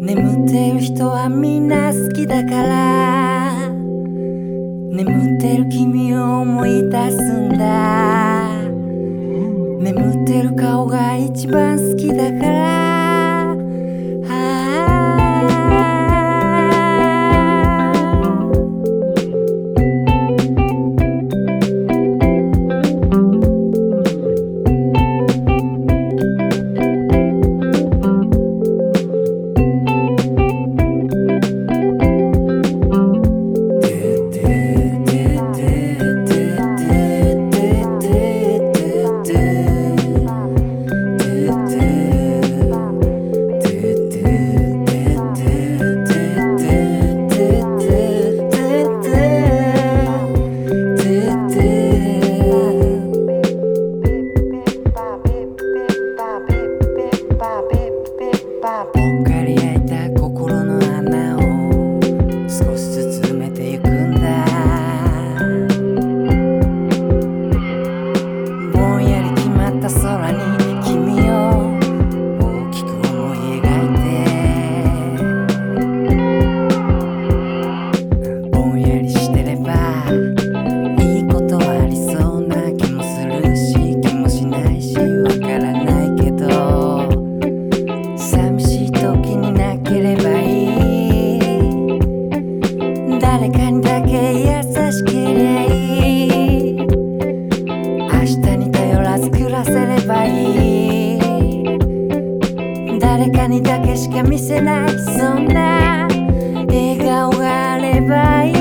眠ってる人はみんな好きだから、眠ってる君を思い出すんだ。眠ってる顔が一番好きだから、ぽっかり開いた心の穴を少しずつ埋めてゆくんだ。ぼんやり決まった空に君を大きく思い描いて、ぼんやりしてればいいことありそうな気もするし、気もしないし、わからないけど、寂しい時になければいい。誰かにだけ優しけりゃいい。明日に頼らず暮らせればいい。誰かにだけしか見せないそんな笑顔があればいい。